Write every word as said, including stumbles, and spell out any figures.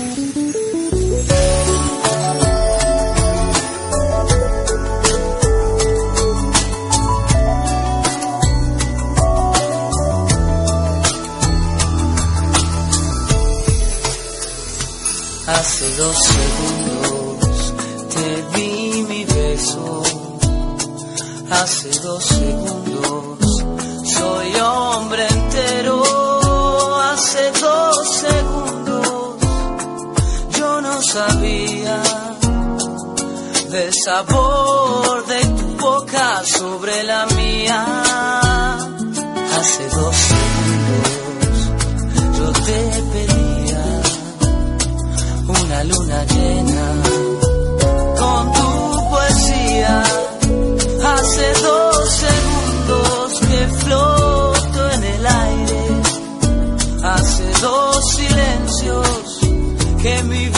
Hace dos segundos te di mi beso. Hace dos segundos soy hombre entero. Hace dos segundos yo no sabía del sabor de tu boca sobre la mía. Hace dos segundos yo te pedía una luna llena con tu poesía. Hace dos segundos que floto en el aire. Hace dos silencios que mi